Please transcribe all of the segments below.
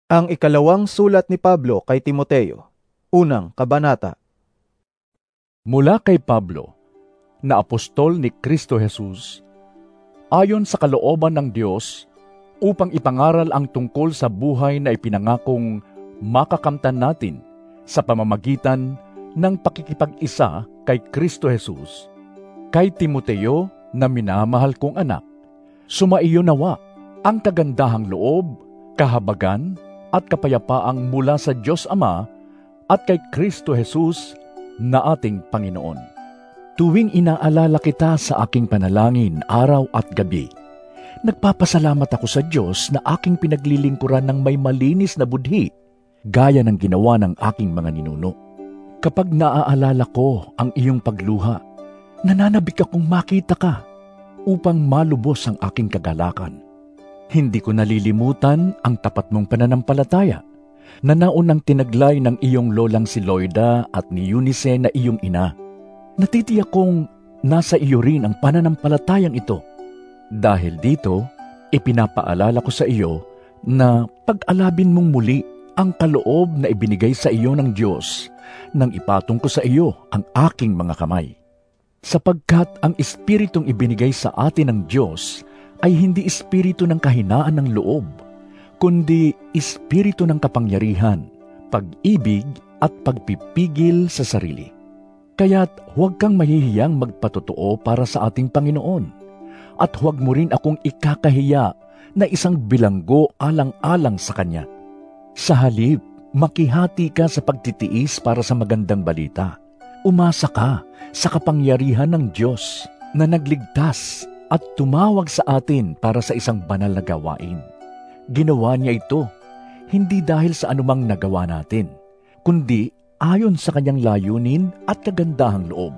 Ang ikalawang sulat ni Pablo kay Timoteo, unang kabanata. Mula kay Pablo, na apostol ni Kristo Jesus, ayon sa kalooban ng Diyos, upang ipangaral ang tungkol sa buhay na ipinangakong makakamtan natin sa pamamagitan ng pakikipag-isa kay Kristo Jesus. Kay Timoteo na minamahal kong anak, sumaiyo nawa ang kagandahang loob, kahabagan, at kapayapaang mula sa Diyos Ama at kay Kristo Jesus na ating Panginoon. Tuwing inaalala kita sa aking panalangin araw at gabi, nagpapasalamat ako sa Diyos na aking pinaglilingkuran ng may malinis na budhi, gaya ng ginawa ng aking mga ninuno. Kapag naaalala ko ang iyong pagluha, nananabik akong makita ka upang malubos ang aking kagalakan. Hindi ko nalilimutan ang tapat mong pananampalataya na naunang tinaglay ng iyong lolang si Loida at ni Eunice na iyong ina. Natitiyak kong nasa iyo rin ang pananampalatayang ito. Dahil dito, ipinapaalala ko sa iyo na pag-alabin mong muli ang kaloob na ibinigay sa iyo ng Diyos nang ipatong ko sa iyo ang aking mga kamay. Sapagkat ang Espiritong ibinigay sa atin ng Diyos ay hindi espiritu ng kahinaan ng loob, kundi espiritu ng kapangyarihan, pag-ibig at pagpipigil sa sarili. Kaya't huwag kang mahihiyang magpatotoo para sa ating Panginoon, at huwag mo rin akong ikakahiya na isang bilanggo alang-alang sa Kanya. Sa halip, makihati ka sa pagtitiis para sa magandang balita. Umasa ka sa kapangyarihan ng Diyos na nagligtas at tumawag sa atin para sa isang banal na gawain. Ginawa niya ito, hindi dahil sa anumang nagawa natin, kundi ayon sa kanyang layunin at kagandahang loob.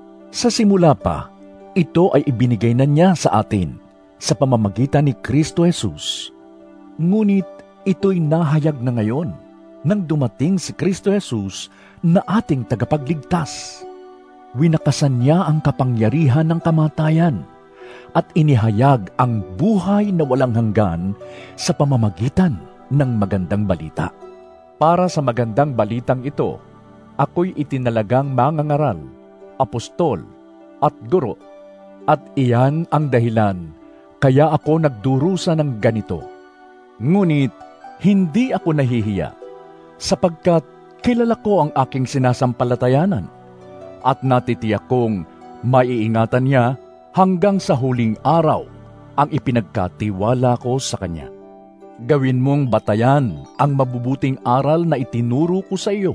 Sa simula pa, ito ay ibinigay na niya sa atin sa pamamagitan ni Kristo Jesus. Ngunit ito'y nahayag na ngayon nang dumating si Kristo Jesus na ating tagapagligtas. Winakasan niya ang kapangyarihan ng kamatayan at inihayag ang buhay na walang hanggan sa pamamagitan ng magandang balita. Para sa magandang balitang ito, ako'y itinalagang mangangaral, apostol, at guro, at iyan ang dahilan kaya ako nagdurusa ng ganito. Ngunit hindi ako nahihiya, sapagkat kilala ko ang aking sinasampalatayanan, at natitiyak kong maiingatan niya hanggang sa huling araw ang ipinagkatiwala ko sa Kanya. Gawin mong batayan ang mabubuting aral na itinuro ko sa iyo,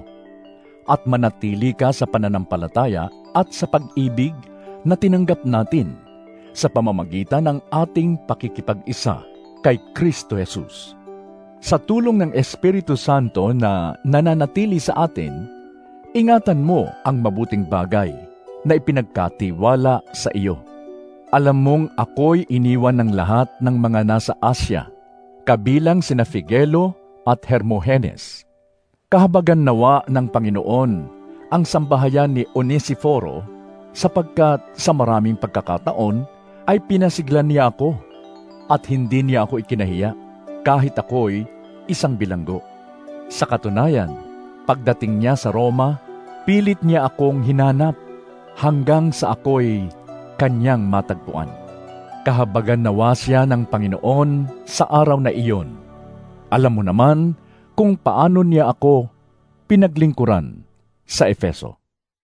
at manatili ka sa pananampalataya at sa pag-ibig na tinanggap natin sa pamamagitan ng ating pakikipag-isa kay Kristo Jesus. Sa tulong ng Espiritu Santo na nananatili sa atin, ingatan mo ang mabuting bagay na ipinagkatiwala sa iyo. Alam mong ako'y iniwan ng lahat ng mga nasa Asya, kabilang sina Figelo at Hermogenes. Kahabagan nawa ng Panginoon ang sambahayan ni Onesiforo, sapagkat sa maraming pagkakataon ay pinasiglan niya ako at hindi niya ako ikinahiya, kahit ako'y isang bilanggo. Sa katunayan, pagdating niya sa Roma, pilit niya akong hinanap hanggang sa ako'y kanyang matagpuan. Kahabagan nawa siya ng Panginoon sa araw na iyon. Alam mo naman kung paano niya ako pinaglingkuran sa Efeso.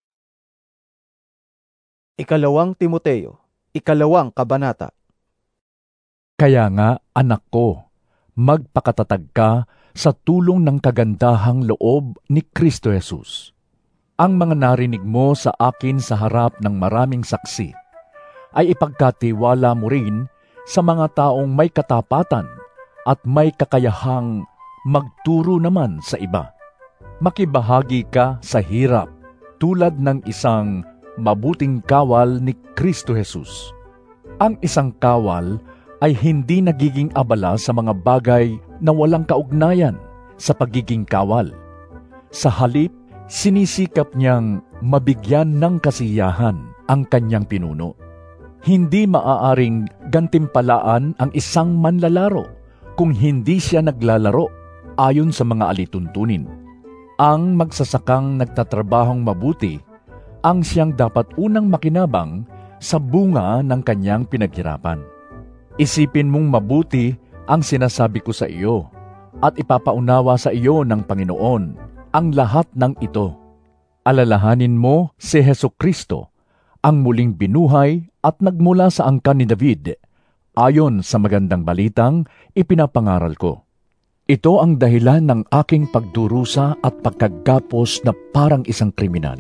Ikalawang Timoteo, ikalawang kabanata. Kaya nga, anak ko, magpakatatag ka sa tulong ng kagandahang loob ni Kristo Jesus. Ang mga narinig mo sa akin sa harap ng maraming saksi ay ipagkatiwala mo rin sa mga taong may katapatan at may kakayahang magturo naman sa iba. Makibahagi ka sa hirap tulad ng isang mabuting kawal ni Kristo Jesus. Ang isang kawal ay hindi nagiging abala sa mga bagay na walang kaugnayan sa pagiging kawal. Sa halip, sinisikap niyang mabigyan ng kasiyahan ang kanyang pinuno. Hindi maaaring gantimpalaan ang isang manlalaro kung hindi siya naglalaro. ayon sa mga alituntunin. Ang magsasakang nagtatrabahong mabuti ang siyang dapat unang makinabang sa bunga ng kanyang pinaghirapan. Isipin mong mabuti ang sinasabi ko sa iyo at ipapaunawa sa iyo ng Panginoon ang lahat ng ito. Alalahanin mo si Hesukristo, ang muling binuhay at nagmula sa angkan ni David, ayon sa magandang balitang ipinapangaral ko. Ito ang dahilan ng aking pagdurusa at pagkagapos na parang isang kriminal.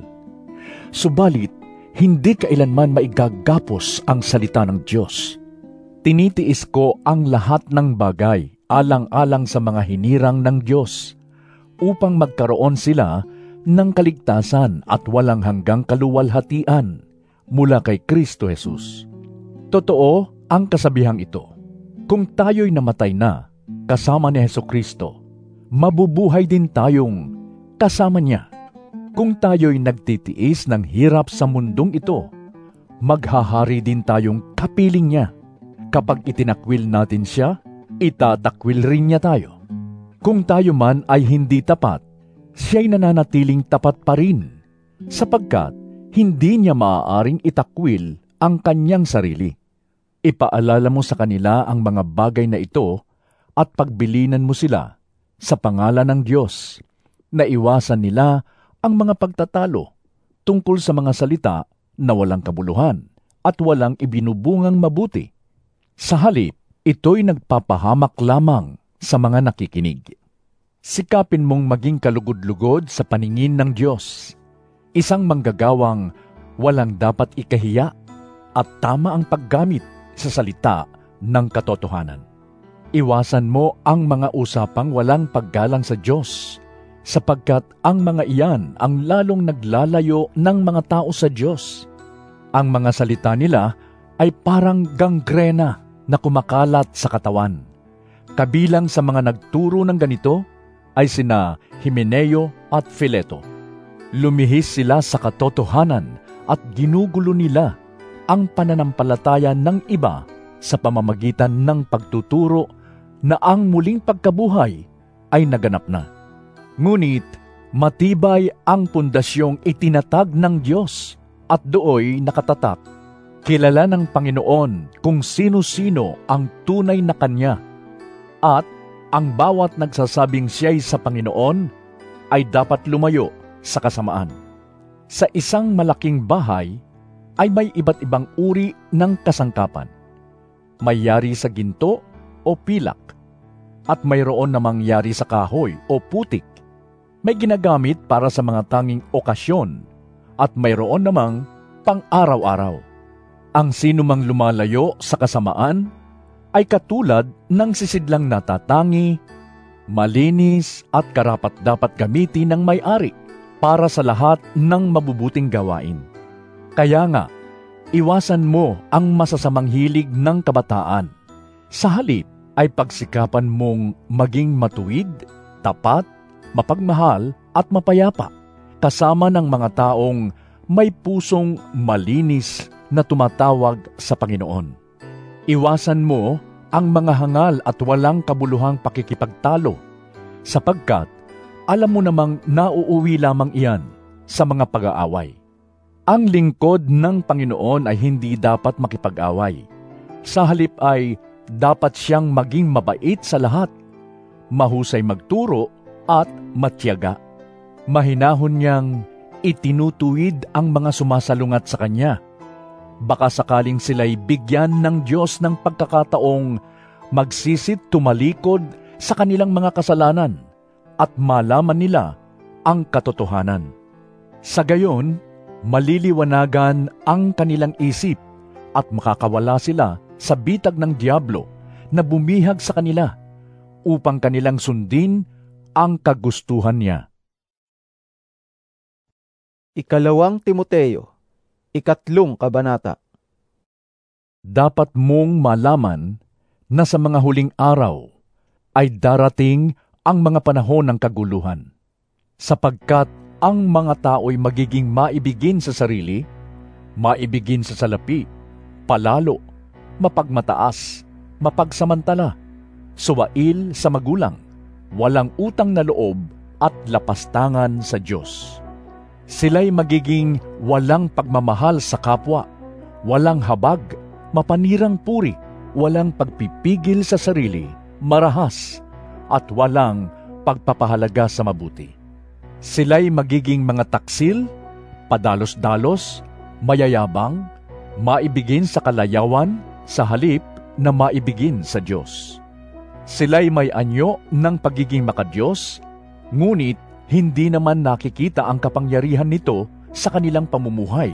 Subalit, hindi kailanman maigagapos ang salita ng Diyos. Tinitiis ko ang lahat ng bagay alang-alang sa mga hinirang ng Diyos upang magkaroon sila ng kaligtasan at walang hanggang kaluwalhatian mula kay Kristo Jesus. Totoo ang kasabihang ito. Kung tayo'y namatay na kasama ni Hesukristo, mabubuhay din tayong kasama niya. Kung tayo'y nagtitiis ng hirap sa mundong ito, maghahari din tayong kapiling niya. Kapag itinakwil natin siya, itatakwil rin niya tayo. Kung tayo man ay hindi tapat, siya'y nananatiling tapat pa rin, sapagkat hindi niya maaaring itakwil ang kanyang sarili. Ipaalala mo sa kanila ang mga bagay na ito at pagbilinan mo sila sa pangalan ng Diyos, na iwasan nila ang mga pagtatalo tungkol sa mga salita na walang kabuluhan at walang ibinubungang mabuti. Sa halip, ito'y nagpapahamak lamang sa mga nakikinig. Sikapin mong maging kalugod-lugod sa paningin ng Diyos, isang manggagawang walang dapat ikahiya at tama ang paggamit sa salita ng katotohanan. Iwasan mo ang mga usapang walang paggalang sa Diyos, sapagkat ang mga iyan ang lalong naglalayo ng mga tao sa Diyos. Ang mga salita nila ay parang gangrena na kumakalat sa katawan. Kabilang sa mga nagturo ng ganito ay sina Himeneo at Fileto. Lumihis sila sa katotohanan at ginugulo nila ang pananampalataya ng iba sa pamamagitan ng pagtuturo na ang muling pagkabuhay ay naganap na. Ngunit matibay ang pundasyong itinatag ng Diyos at dooy nakatatak. Kilala ng Panginoon kung sino-sino ang tunay na Kanya, at ang bawat nagsasabing siya'y sa Panginoon ay dapat lumayo sa kasamaan. Sa isang malaking bahay ay may iba't ibang uri ng kasangkapan. May yari sa ginto o pilak, at mayroon namang yari sa kahoy o putik. May ginagamit para sa mga tanging okasyon, at mayroon namang pang-araw-araw. Ang sinumang lumalayo sa kasamaan ay katulad ng sisidlang natatangi, malinis at karapat-dapat gamitin ng may-ari para sa lahat ng mabubuting gawain. Kaya nga, iwasan mo ang masasamang hilig ng kabataan. Sa halip ay pagsikapan mong maging matuwid, tapat, mapagmahal at mapayapa, kasama ng mga taong may pusong malinis na tumatawag sa Panginoon. Iwasan mo ang mga hangal at walang kabuluhang pakikipagtalo, sapagkat alam mo namang nauuwi lamang iyan sa mga pag-aaway. Ang lingkod ng Panginoon ay hindi dapat makipag-away. Sa halip ay dapat siyang maging mabait sa lahat, mahusay magturo at matiyaga. Mahinahon niyang itinutuwid ang mga sumasalungat sa Kanya. Baka sakaling sila'y bigyan ng Diyos ng pagkakataong magsisit tumalikod sa kanilang mga kasalanan at malaman nila ang katotohanan. Sa gayon, maliliwanagan ang kanilang isip at makakawala sila sa bitag ng Diablo na bumihag sa kanila upang kanilang sundin ang kagustuhan niya. 2 Timoteo, 3 kabanata. Dapat mong malaman na sa mga huling araw ay darating ang mga panahon ng kaguluhan, sapagkat ang mga tao'y magiging maibigin sa sarili, maibigin sa salapi, palalo, mapagmataas, mapagsamantala, suwail sa magulang, walang utang na loob at lapastangan sa Diyos. Sila'y magiging walang pagmamahal sa kapwa, walang habag, mapanirang puri, walang pagpipigil sa sarili, marahas, at walang pagpapahalaga sa mabuti. Sila'y magiging mga taksil, padalos-dalos, mayayabang, maibigin sa kalayawan, sa halip na maibigin sa Diyos. Sila'y may anyo ng pagiging makadiyos, ngunit hindi naman nakikita ang kapangyarihan nito sa kanilang pamumuhay.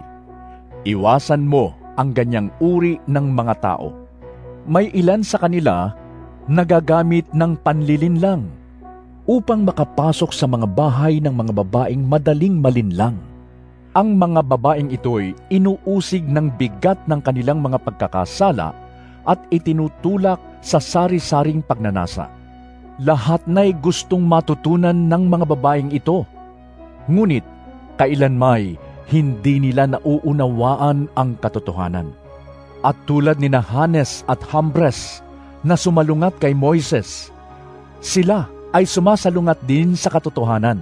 Iwasan mo ang ganyang uri ng mga tao. May ilan sa kanila nagagamit ng panlilinlang upang makapasok sa mga bahay ng mga babaeng madaling malinlang. Ang mga babaeng ito'y inuusig ng bigat ng kanilang mga pagkakasala at itinutulak sa sari-saring pagnanasa. Lahat na'y gustong matutunan ng mga babaeng ito. Ngunit, kailanmay hindi nila nauunawaan ang katotohanan. At tulad ni Hanes at Jambres na sumalungat kay Moises, sila ay sumasalungat din sa katotohanan.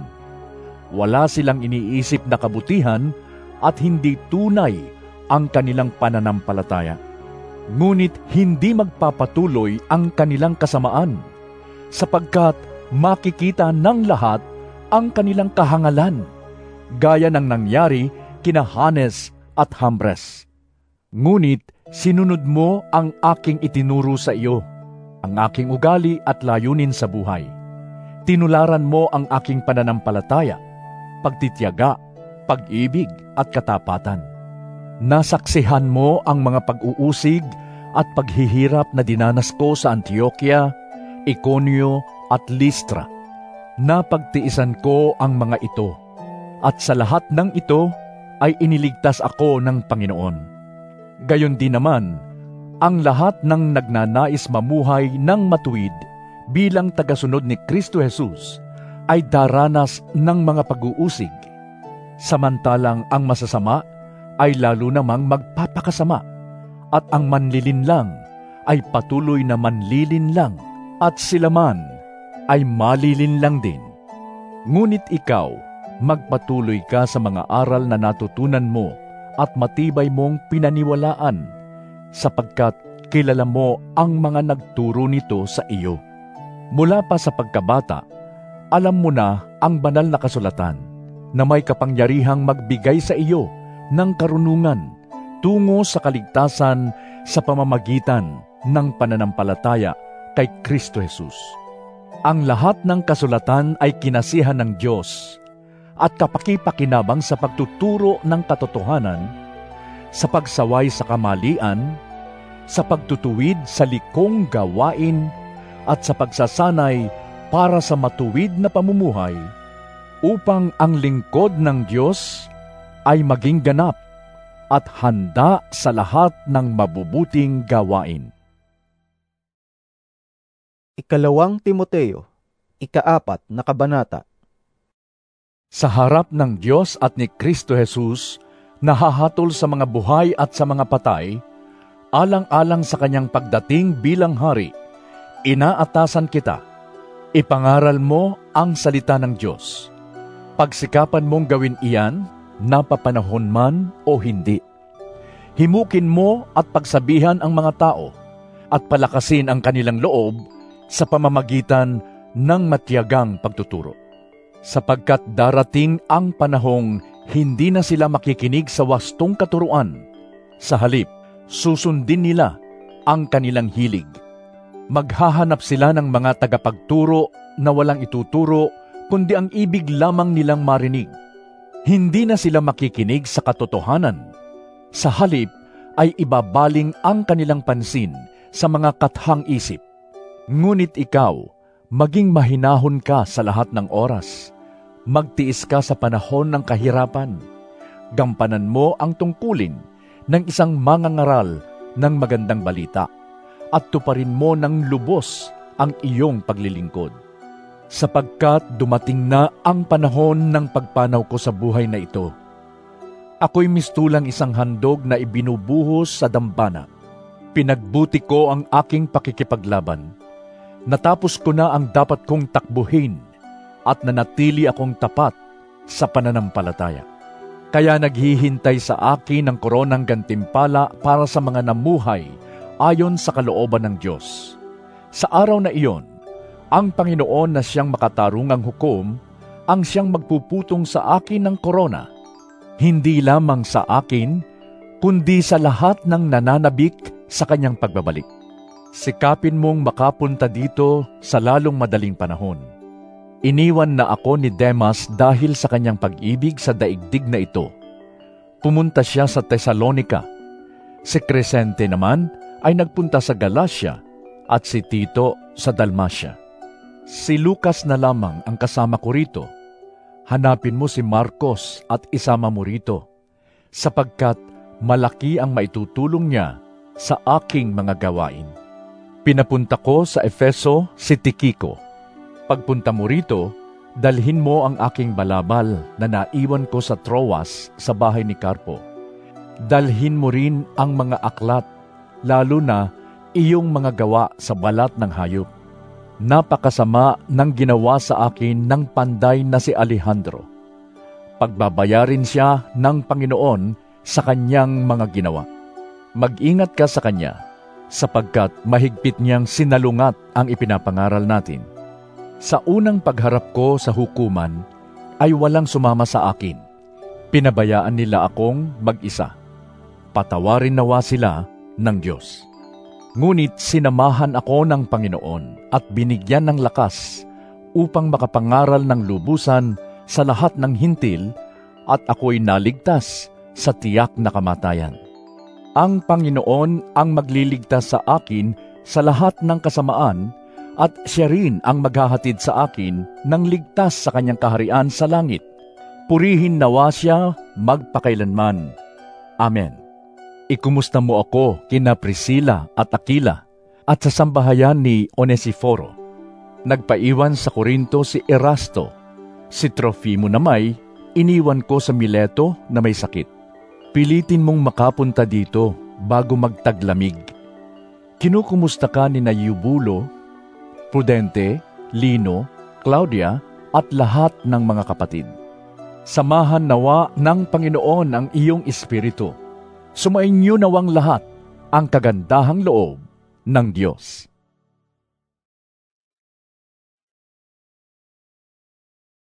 Wala silang iniisip na kabutihan at hindi tunay ang kanilang pananampalataya. Ngunit hindi magpapatuloy ang kanilang kasamaan, sapagkat makikita ng lahat ang kanilang kahangalan, gaya ng nangyari kina Hanes at Jambres. Ngunit sinunod mo ang aking itinuro sa iyo, ang aking ugali at layunin sa buhay. Tinularan mo ang aking pananampalataya, pagtitiyaga, pag-ibig at katapatan. Nasaksihan mo ang mga pag-uusig at paghihirap na dinanas ko sa Antioquia, Iconio at Listra. Napagtiisan ko ang mga ito, at sa lahat ng ito ay iniligtas ako ng Panginoon. Gayon din naman, ang lahat ng nagnanais mamuhay ng matuwid bilang tagasunod ni Kristo Jesus ay daranas ng mga pag-uusig, samantalang ang masasama ay lalo namang magpapakasama, at ang manlilinlang ay patuloy na manlilinlang, at sila man ay malilinlang din. Ngunit ikaw, magpatuloy ka sa mga aral na natutunan mo at matibay mong pinaniwalaan, sapagkat kilala mo ang mga nagturo nito sa iyo. Mula pa sa pagkabata, alam mo na ang banal na kasulatan na may kapangyarihang magbigay sa iyo ng karunungan tungo sa kaligtasan sa pamamagitan ng pananampalataya kay Kristo Jesus. Ang lahat ng kasulatan ay kinasihan ng Diyos at kapakipakinabang sa pagtuturo ng katotohanan, sa pagsaway sa kamalian, sa pagtutuwid sa likong gawain, at sa pagsasanay para sa matuwid na pamumuhay, upang ang lingkod ng Diyos ay maging ganap at handa sa lahat ng mabubuting gawain. 2 Timoteo, 4 na kabanata. Sa harap ng Diyos at ni Kristo Jesus, nahahatol sa mga buhay at sa mga patay, alang-alang sa kanyang pagdating bilang hari, inaatasan kita, ipangaral mo ang salita ng Diyos. Pagsikapan mong gawin iyan, napapanahon man o hindi. Himukin mo at pagsabihan ang mga tao, at palakasin ang kanilang loob sa pamamagitan ng matiyagang pagtuturo. Sapagkat darating ang panahong hindi na sila makikinig sa wastong katuruan. Sa halip, susundin nila ang kanilang hilig. Maghahanap sila ng mga tagapagturo na walang ituturo, kundi ang ibig lamang nilang marinig. Hindi na sila makikinig sa katotohanan. Sa halip ay ibabaling ang kanilang pansin sa mga kathang isip. Ngunit ikaw, maging mahinahon ka sa lahat ng oras. Magtiis ka sa panahon ng kahirapan. Gampanan mo ang tungkulin ng isang mangangaral ng magandang balita, at tuparin mo ng lubos ang iyong paglilingkod. Sapagkat dumating na ang panahon ng pagpanaw ko sa buhay na ito. Ako'y mistulang isang handog na ibinubuhos sa dambana. Pinagbuti ko ang aking pakikipaglaban. Natapos ko na ang dapat kong takbuhin at nanatili akong tapat sa pananampalataya. Kaya naghihintay sa akin ang koronang gantimpala para sa mga namuhay ayon sa kalooban ng Diyos. Sa araw na iyon, ang Panginoon na siyang makatarungang hukom ang siyang magpuputong sa akin ng korona, hindi lamang sa akin, kundi sa lahat ng nananabik sa kanyang pagbabalik. Sikapin mong makapunta dito sa lalong madaling panahon. Iniwan na ako ni Demas dahil sa kanyang pag-ibig sa daigdig na ito. Pumunta siya sa Tesalonica. Si Crescente naman ay nagpunta sa Galacia at si Tito sa Dalmacia. Si Lucas na lamang ang kasama ko rito. Hanapin mo si Marcos at isama mo rito, sapagkat malaki ang maitutulong niya sa aking mga gawain. Pinapunta ko sa Efeso si Tikiko. Pagpunta mo rito, dalhin mo ang aking balabal na naiwan ko sa Troas sa bahay ni Carpo. Dalhin mo rin ang mga aklat, lalo na iyong mga gawa sa balat ng hayop. Napakasama ng ginawa sa akin ng panday na si Alejandro. Pagbabayarin siya ng Panginoon sa kanyang mga ginawa. Mag-ingat ka sa kanya, sapagkat mahigpit niyang sinalungat ang ipinapangaral natin. Sa unang pagharap ko sa hukuman, ay walang sumama sa akin. Pinabayaan nila akong mag-isa. Patawarin nawa sila ng Diyos. Ngunit sinamahan ako ng Panginoon at binigyan ng lakas upang makapangaral ng lubusan sa lahat ng hintil at ako'y naligtas sa tiyak na kamatayan. Ang Panginoon ang magliligtas sa akin sa lahat ng kasamaan at siya rin ang maghahatid sa akin ng ligtas sa kanyang kaharian sa langit. Purihin nawa siya magpakailanman. Amen. Ikumusta mo ako kina Priscilla at Aquila at sa sambahayan ni Onesiforo. Nagpaiwan sa Corinto si Erasto. Si Trofimo namay, iniwan ko sa Mileto na may sakit. Pilitin mong makapunta dito bago magtaglamig. Kinukumusta ka ni Eubulo, Prudente, Lino, Claudia at lahat ng mga kapatid. Samahan nawa ng Panginoon ang iyong espiritu. Sumainyo nawang lahat ang kagandahang loob ng Diyos.